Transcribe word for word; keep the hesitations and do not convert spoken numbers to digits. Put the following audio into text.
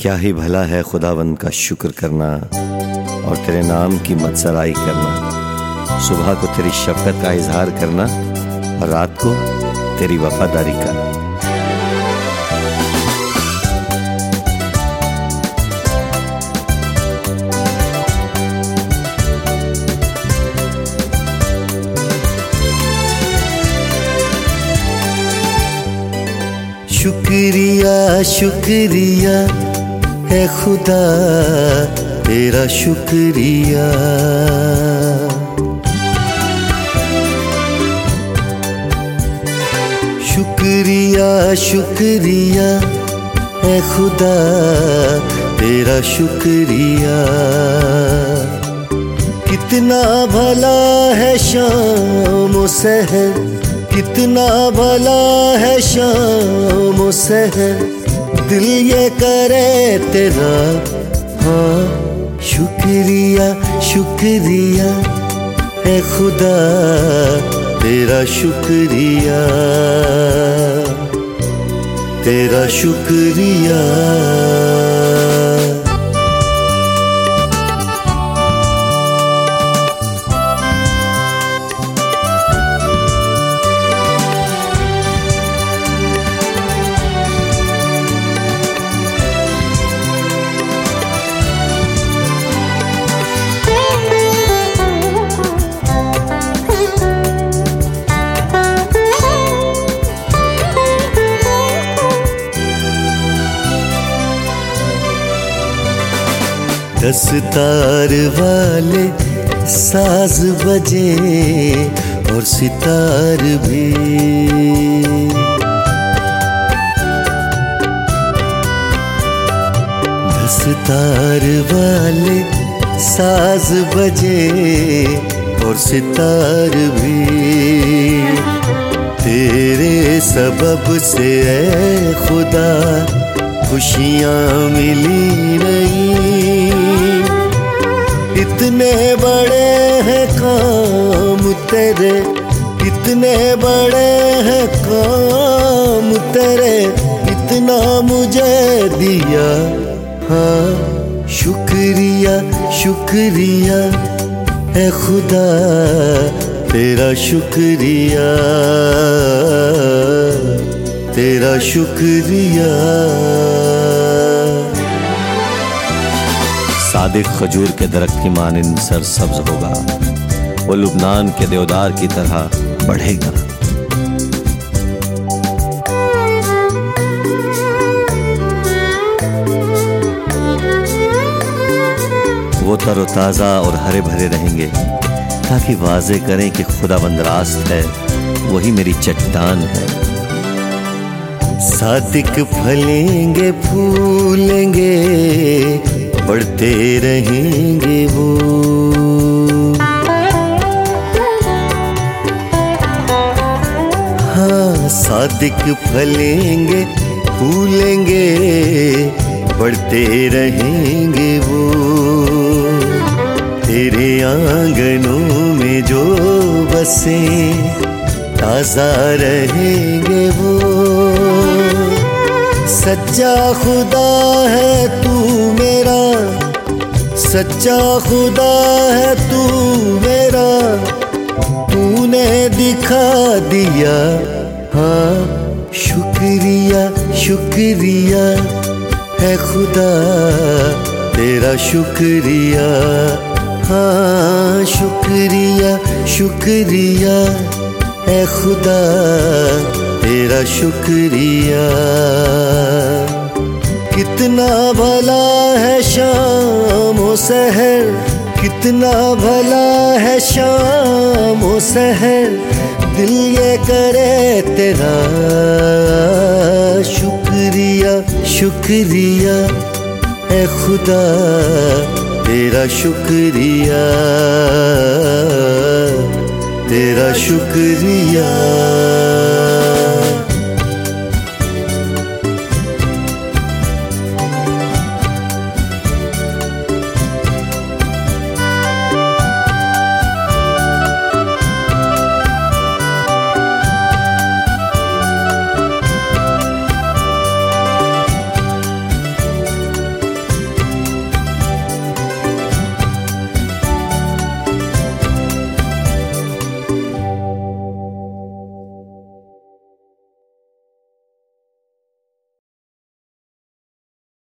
क्या ही भला है खुदावंद का शुक्र करना और तेरे नाम की मदसराई करना। सुबह को तेरी शफकत का इजहार करना और रात को तेरी वफादारी का। शुक्रिया शुक्रिया है खुदा तेरा शुक्रिया। शुक्रिया शुक्रिया है खुदा तेरा शुक्रिया। कितना भला है शाम सहर, कितना भला है शाम सहर, दिल ये करे तेरा हाँ शुक्रिया। शुक्रिया है खुदा तेरा शुक्रिया, तेरा शुक्रिया। दस तार वाले साज बजे और सितार भी, दस तार वाले साज बजे और सितार भी, तेरे सबब से ऐ खुदा खुशियाँ मिली नहीं। इतने बड़े हैं काम तेरे, इतने बड़े हैं काम तेरे, इतना मुझे दिया हाँ शुक्रिया। शुक्रिया है खुदा तेरा शुक्रिया, तेरा शुक्रिया। सादिक खजूर के दरख्त की मानिंद सरसब्ज होगा, वो लुबनान के देवदार की तरह बढ़ेगा। वो तरोताज़ा और हरे भरे रहेंगे ताकि वाज़े करें कि खुदावंद रास्त है, वही मेरी चट्टान है। सादिक फलेंगे फूलेंगे बढ़ते रहेंगे वो, हाँ सादिक फलेंगे फूलेंगे बढ़ते रहेंगे वो। तेरे आंगनों में जो बसे ताज़ा रहेंगे वो। सच्चा खुदा है तू मेरा, सच्चा खुदा है तू मेरा, तूने दिखा दिया हाँ शुक्रिया। शुक्रिया है खुदा तेरा शुक्रिया, हाँ शुक्रिया। शुक्रिया है खुदा तेरा शुक्रिया। कितना भला है शाम सहर, कितना भला है शाम सहर, दिल ये करे तेरा शुक्रिया। शुक्रिया है खुदा तेरा शुक्रिया, तेरा शुक्रिया।